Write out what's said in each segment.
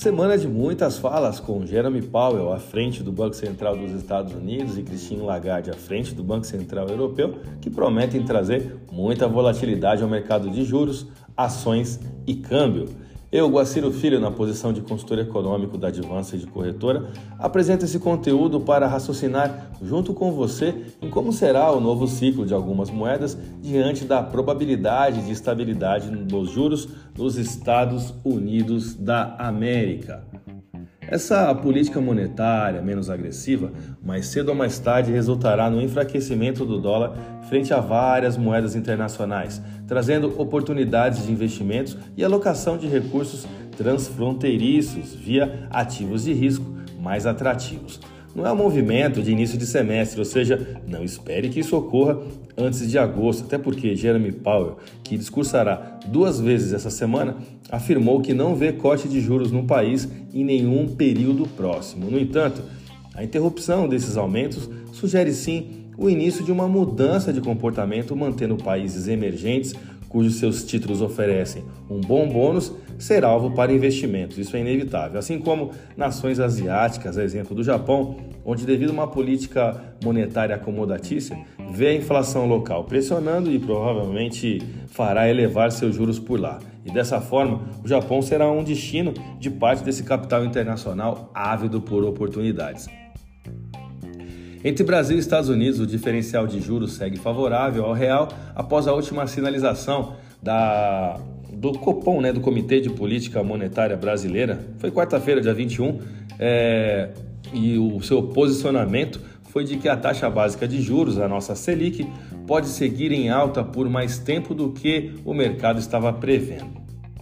Semana de muitas falas com Jerome Powell à frente do Banco Central dos Estados Unidos e Christine Lagarde à frente do Banco Central Europeu, que prometem trazer muita volatilidade ao mercado de juros, ações e câmbio. Eu, Guaciro Filho, na posição de consultor econômico da Advança de Corretora, apresento esse conteúdo para raciocinar junto com você em como será o novo ciclo de algumas moedas diante da probabilidade de estabilidade dos juros nos Estados Unidos da América. Essa política monetária menos agressiva, mais cedo ou mais tarde, resultará no enfraquecimento do dólar frente a várias moedas internacionais, trazendo oportunidades de investimentos e alocação de recursos transfronteiriços via ativos de risco mais atrativos. Não é um movimento de início de semestre, ou seja, não espere que isso ocorra antes de agosto, até porque Jerome Powell, que discursará 2 vezes essa semana, afirmou que não vê corte de juros no país em nenhum período próximo. No entanto, a interrupção desses aumentos sugere sim o início de uma mudança de comportamento, mantendo países emergentes cujos seus títulos oferecem um bom bônus ser alvo para investimentos. Isso é inevitável. Assim como nações asiáticas, a exemplo do Japão, onde devido a uma política monetária acomodatícia, vê a inflação local pressionando e provavelmente fará elevar seus juros por lá. E dessa forma, o Japão será um destino de parte desse capital internacional ávido por oportunidades. Entre Brasil e Estados Unidos, o diferencial de juros segue favorável ao real após a última sinalização do Copom, do Comitê de Política Monetária Brasileira. Foi quarta-feira, dia 21, e o seu posicionamento foi de que a taxa básica de juros, a nossa Selic, pode seguir em alta por mais tempo do que o mercado estava prevendo.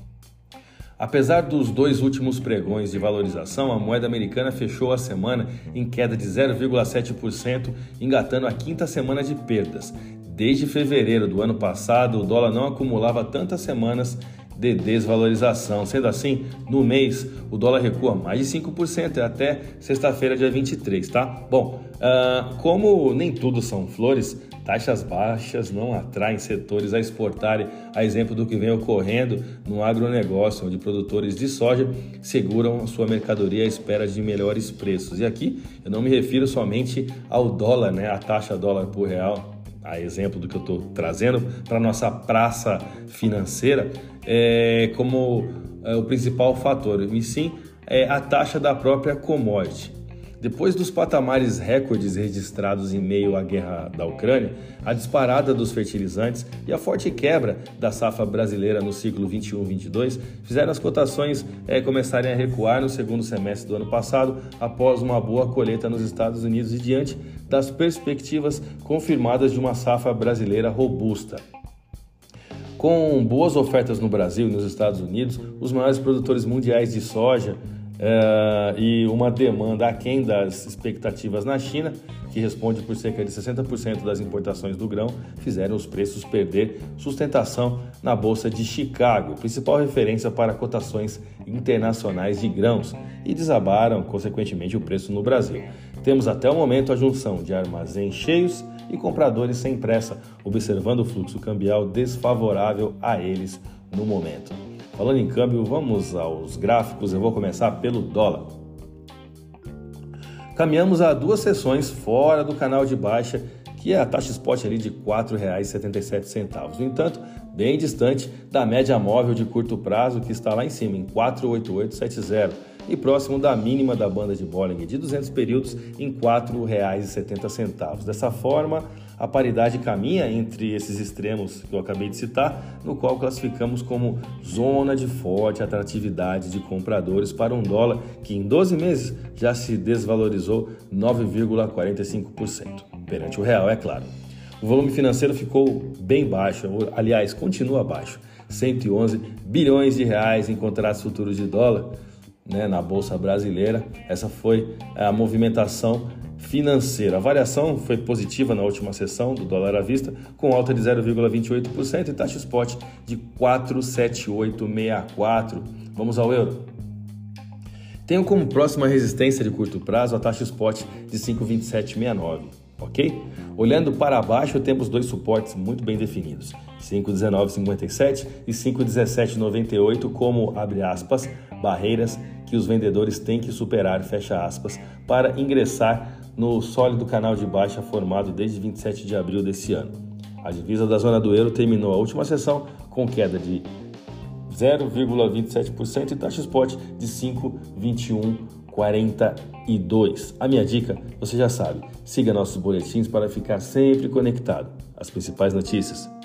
Apesar dos 2 últimos pregões de valorização, a moeda americana fechou a semana em queda de 0,7%, engatando a 5ª semana de perdas. Desde fevereiro do ano passado, o dólar não acumulava tantas semanas de desvalorização. Sendo assim, no mês, o dólar recua mais de 5% até sexta-feira, dia 23, tá? Bom, como nem tudo são flores, taxas baixas não atraem setores a exportarem, a exemplo do que vem ocorrendo no agronegócio, onde produtores de soja seguram a sua mercadoria à espera de melhores preços. E aqui eu não me refiro somente ao dólar, a taxa dólar por real, a exemplo do que eu estou trazendo para a nossa praça financeira, como o principal fator, e sim a taxa da própria commodity. Depois dos patamares recordes registrados em meio à guerra da Ucrânia, a disparada dos fertilizantes e a forte quebra da safra brasileira no ciclo 21-22 fizeram as cotações começarem a recuar no segundo semestre do ano passado, após uma boa colheita nos Estados Unidos e diante das perspectivas confirmadas de uma safra brasileira robusta. Com boas ofertas no Brasil e nos Estados Unidos, os maiores produtores mundiais de soja e uma demanda aquém das expectativas na China, que responde por cerca de 60% das importações do grão, fizeram os preços perder sustentação na Bolsa de Chicago, principal referência para cotações internacionais de grãos, e desabaram, consequentemente, o preço no Brasil. Temos até o momento a junção de armazéns cheios e compradores sem pressa, observando o fluxo cambial desfavorável a eles no momento. Falando em câmbio, vamos aos gráficos. Eu vou começar pelo dólar. Caminhamos a 2 sessões fora do canal de baixa, que é a taxa spot ali de R$ 4,77. No entanto, bem distante da média móvel de curto prazo, que está lá em cima, em 4,8870, e próximo da mínima da banda de Bollinger de 200 períodos em R$ 4,70. Dessa forma, a paridade caminha entre esses extremos que eu acabei de citar, no qual classificamos como zona de forte atratividade de compradores para um dólar que em 12 meses já se desvalorizou 9,45%. Perante o real, é claro. O volume financeiro ficou bem baixo, aliás, continua baixo. 111 bilhões de reais em contratos futuros de dólar, na Bolsa Brasileira. Essa foi a movimentação financeira. A variação foi positiva na última sessão do dólar à vista, com alta de 0,28% e taxa spot de 4,7864. Vamos ao euro. Tenho como próxima resistência de curto prazo a taxa spot de 5,2769, ok? Olhando para baixo, temos 2 suportes muito bem definidos, 5,1957 e 5,1798 como, abre aspas, barreiras que os vendedores têm que superar, fecha aspas, para ingressar no sólido canal de baixa formado desde 27 de abril desse ano. A divisa da zona do euro terminou a última sessão com queda de 0,27% e taxa spot de 5,2142. A minha dica, você já sabe, siga nossos boletins para ficar sempre conectado. As principais notícias